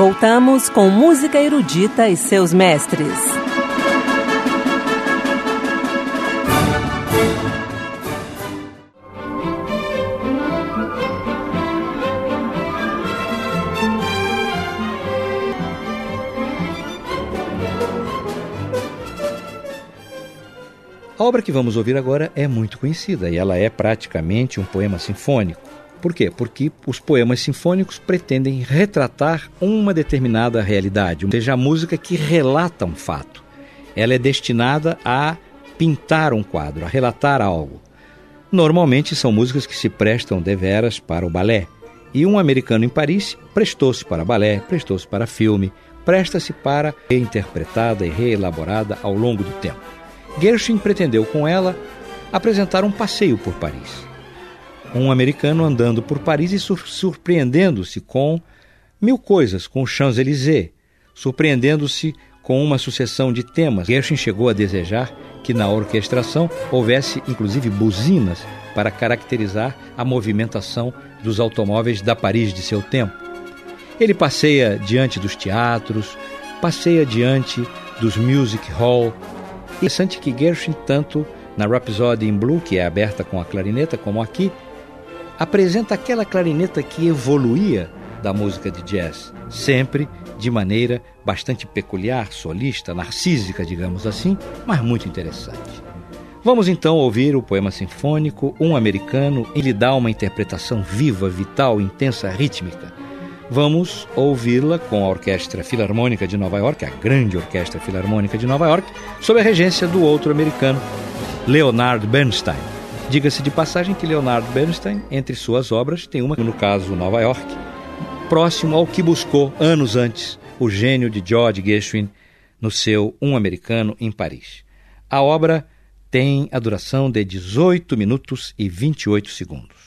Voltamos com música erudita e seus mestres. A obra que vamos ouvir agora é muito conhecida e ela é praticamente um poema sinfônico. Por quê? Porque os poemas sinfônicos pretendem retratar uma determinada realidade, ou seja, a música que relata um fato. Ela é destinada a pintar um quadro, a relatar algo. Normalmente são músicas que se prestam deveras para o balé. E um americano em Paris prestou-se para balé, prestou-se para filme, presta-se para reinterpretada e reelaborada ao longo do tempo. Gershwin pretendeu com ela apresentar um passeio por Paris. Um americano andando por Paris e surpreendendo-se com mil coisas, com os Champs-Élysées, surpreendendo-se com uma sucessão de temas. Gershwin chegou a desejar que na orquestração houvesse inclusive buzinas para caracterizar a movimentação dos automóveis da Paris de seu tempo. Ele passeia diante dos teatros, passeia diante dos music hall. É interessante que Gershwin, tanto na Rhapsody in Blue, que é aberta com a clarineta, como aqui, apresenta aquela clarineta que evoluía da música de jazz, sempre de maneira bastante peculiar, solista, narcísica, digamos assim, mas muito interessante. Vamos então ouvir o poema sinfônico Um Americano. Ele dá uma interpretação viva, vital, intensa, rítmica. Vamos ouvi-la com a Orquestra Filarmônica de Nova York, a grande Orquestra Filarmônica de Nova York, sob a regência do outro americano, Leonard Bernstein. Diga-se de passagem que Leonard Bernstein, entre suas obras, tem uma, no caso Nova York, próximo ao que buscou anos antes o gênio de George Gershwin no seu Um Americano em Paris. A obra tem a duração de 18 minutos e 28 segundos.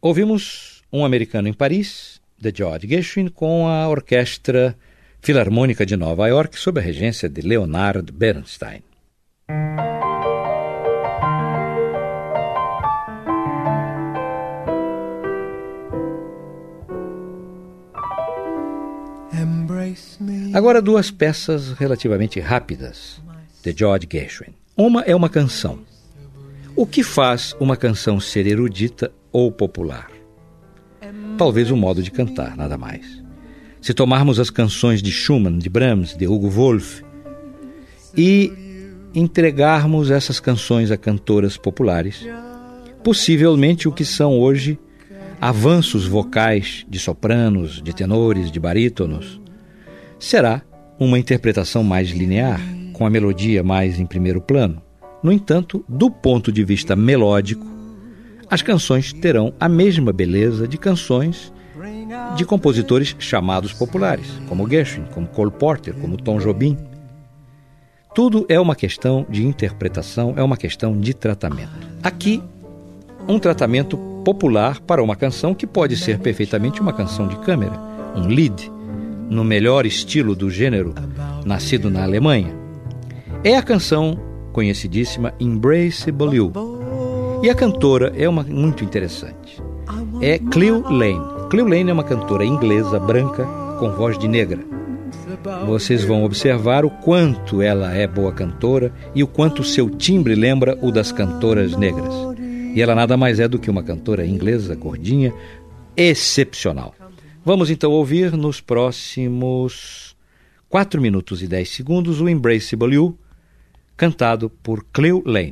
Ouvimos Um Americano em Paris, de George Gershwin, com a Orquestra Filarmônica de Nova York, sob a regência de Leonard Bernstein. Agora, duas peças relativamente rápidas de George Gershwin. Uma é uma canção. O que faz uma canção ser erudita ou popular? Talvez o modo de cantar, nada mais. Se tomarmos as canções de Schumann, de Brahms, de Hugo Wolf e entregarmos essas canções a cantoras populares, possivelmente o que são hoje avanços vocais de sopranos, de tenores, de barítonos, será uma interpretação mais linear, com a melodia mais em primeiro plano. No entanto, do ponto de vista melódico, as canções terão a mesma beleza de canções de compositores chamados populares, como Gershwin, como Cole Porter, como Tom Jobim. Tudo é uma questão de interpretação, é uma questão de tratamento. Aqui, um tratamento popular para uma canção que pode ser perfeitamente uma canção de câmara, um Lied, no melhor estilo do gênero, nascido na Alemanha. É a canção conhecidíssima Embraceable You. E a cantora é uma muito interessante. É Cleo Laine. Cleo Laine é uma cantora inglesa, branca, com voz de negra. Vocês vão observar o quanto ela é boa cantora e o quanto seu timbre lembra o das cantoras negras. E ela nada mais é do que uma cantora inglesa, gordinha, excepcional. Vamos então ouvir nos próximos 4 minutos e 10 segundos o Embraceable You, cantado por Cleo Laine.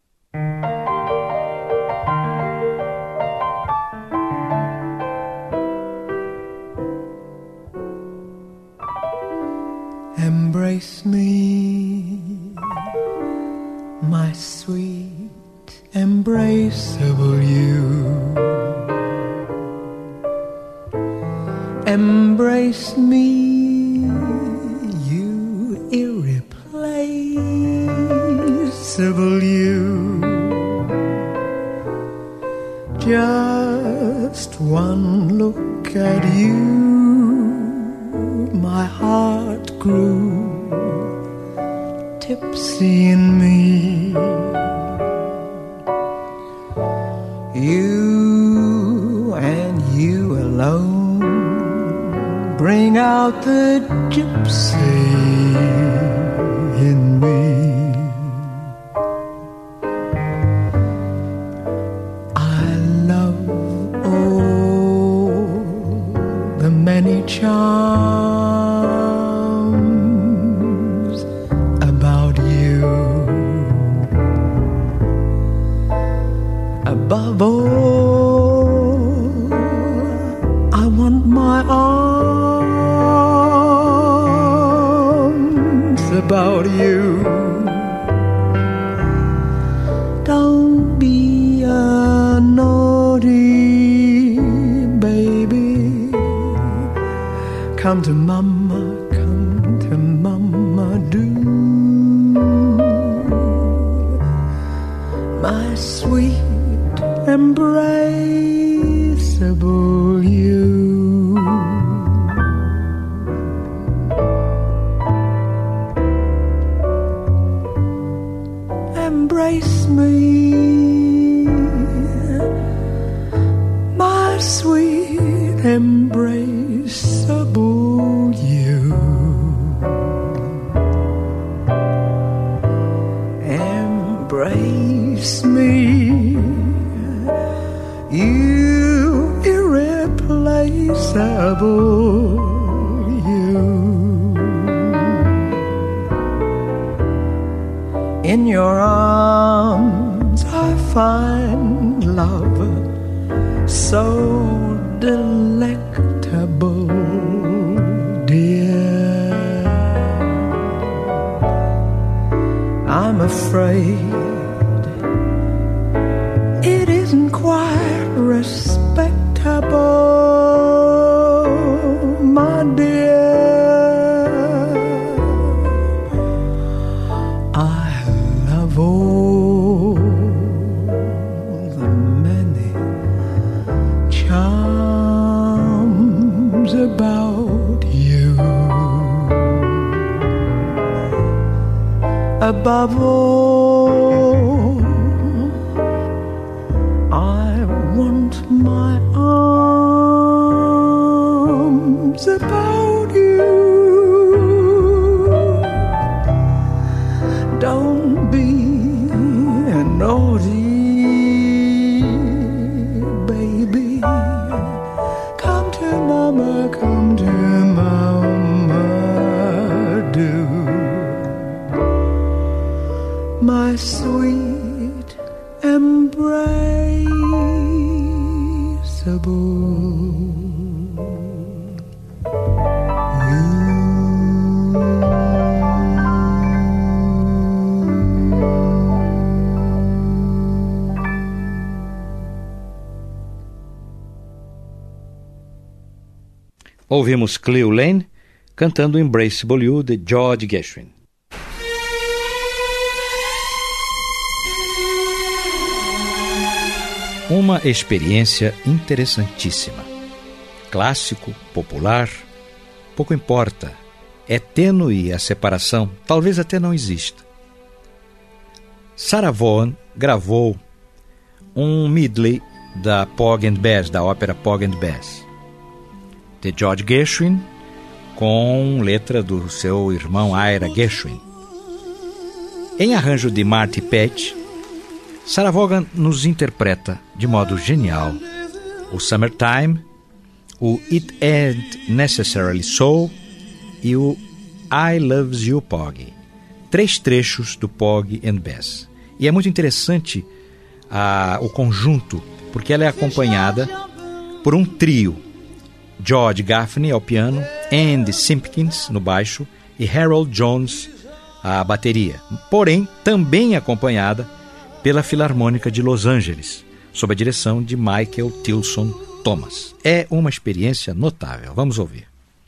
Embrace me, my sweet, embraceable you. Embrace me, you irreplaceable you. Just one look at you, my heart grew tipsy in me. You and you alone bring out the gypsy in me. I love all the many charms about you. Above all, I want my arms about you. Don't be a naughty baby. Come to mama, do. My sweet embraceable you. Embrace me, my sweet embraceable you. Embrace me, you irreplaceable you. In your arms I find love so delectable, dear. I'm afraid it isn't quite respectable, my dear. I love all the many above all, I want my arms about you. Don't be naughty, baby. Come to mama, come to mama, do. My sweet embraceable. Ouvimos Cleo Lane cantando Embraceable You, de George Gershwin. Uma experiência interessantíssima. Clássico, popular, pouco importa. É tênue a separação, talvez até não exista. Sarah Vaughan gravou um medley da Porgy and Bess, da ópera Porgy and Bess, de George Gershwin, com letra do seu irmão Ira Gershwin. Em arranjo de Marty Patch, Sarah Vaughan nos interpreta de modo genial o Summertime, o It Ain't Necessarily So e o I Loves You Porgy, 3 trechos do Porgy and Bess. E é muito interessante o conjunto, porque ela é acompanhada por um trio: George Gaffney ao piano, Andy Simpkins no baixo e Harold Jones à bateria, porém também acompanhada pela Filarmônica de Los Angeles, sob a direção de Michael Tilson Thomas. É uma experiência notável. Vamos ouvir.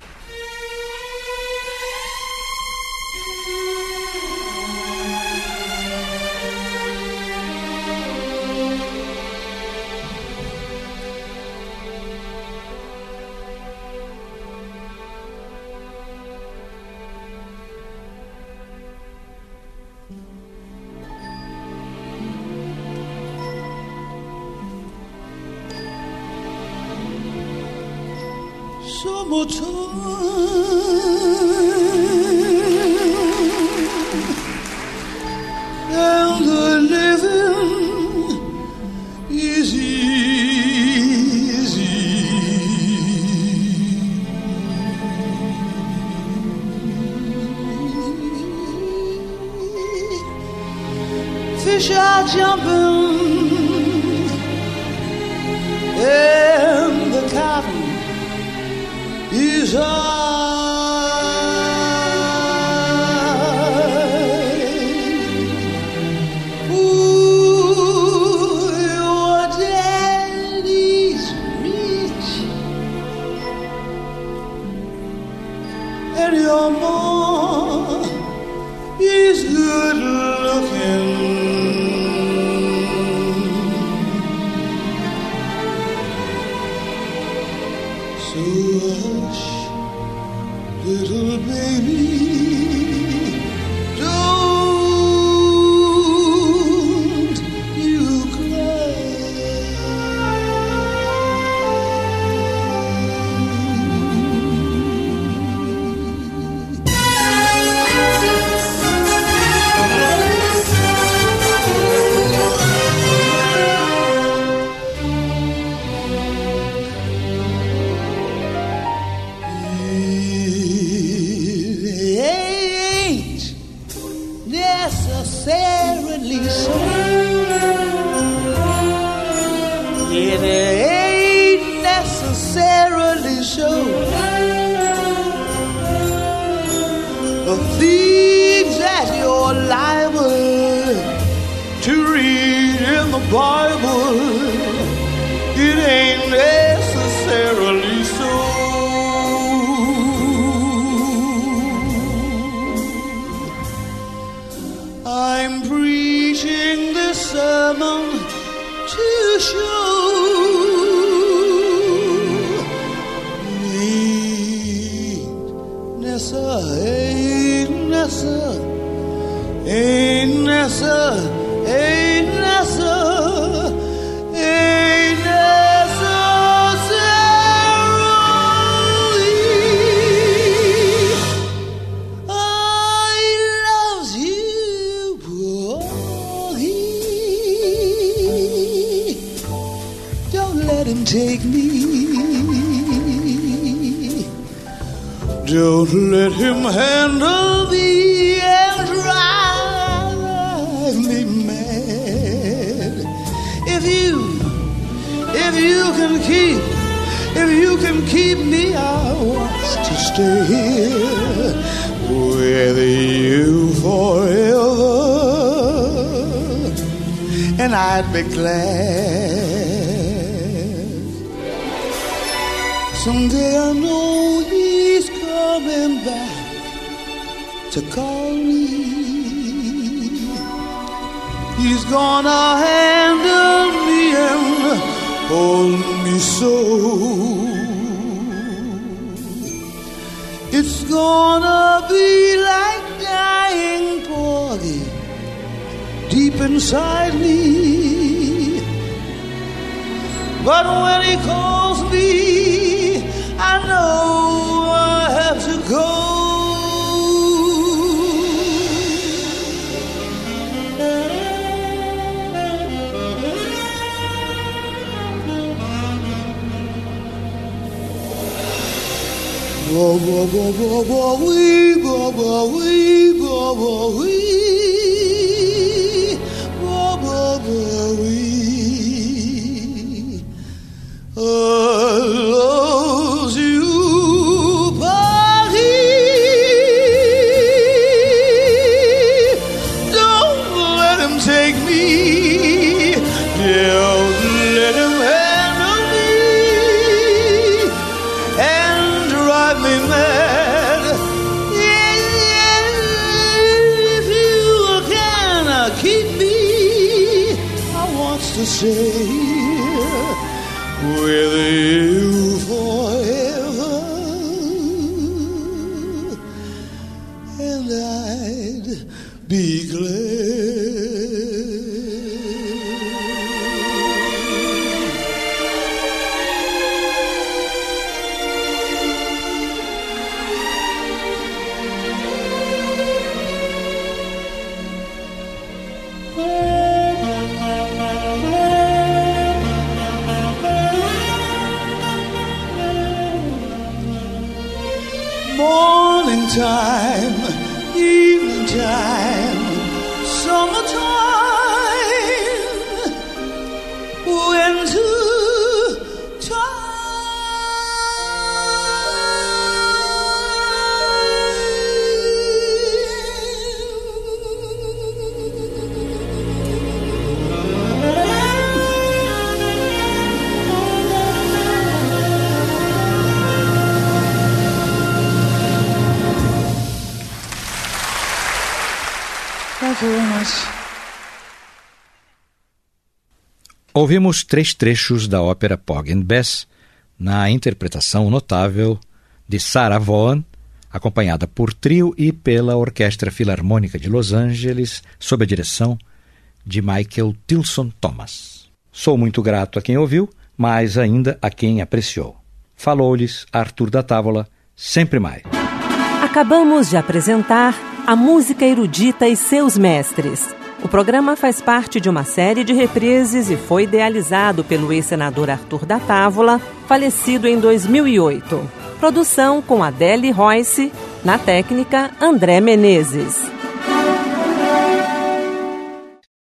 And the living is easy. Fish are jumping and the cotton is high. Ooh, your daddy's rich and your mom is good looking. So hush, little baby, don't you necessarily so. It ain't necessarily so. The things that you're liable to read in the Bible, it ain't necessarily so. I'm preaching this sermon to show ain't necessarily ain't necessary. Take me, don't let him handle me and drive me mad. If you can keep me, I want to stay here with you forever, and I'd be glad. Someday I know he's coming back to call me. He's gonna handle me and hold me so. It's gonna be like dying Porgy deep inside me. But when he calls me, I know I have to go. Bo bo bo bo bo wee bo bo wee bo bo wee bo bo bo wee. Loves you, Paris. Don't let him take me. Don't let him handle me and drive me mad. If you can keep me, I want to stay with you forever, and I'd be glad. Morning time, evening time, summertime, winter time. Thank you very much. Ouvimos 3 trechos da ópera Porgy and Bess na interpretação notável de Sarah Vaughan, acompanhada por trio e pela Orquestra Filarmônica de Los Angeles, sob a direção de Michael Tilson Thomas. Sou muito grato a quem ouviu, mas ainda a quem apreciou. Falou-lhes Arthur da Távola, sempre mais. Acabamos de apresentar A Música Erudita e Seus Mestres. O programa faz parte de uma série de reprises e foi idealizado pelo ex-senador Arthur da Távola, falecido em 2008. Produção com Adele Royce, na técnica André Menezes.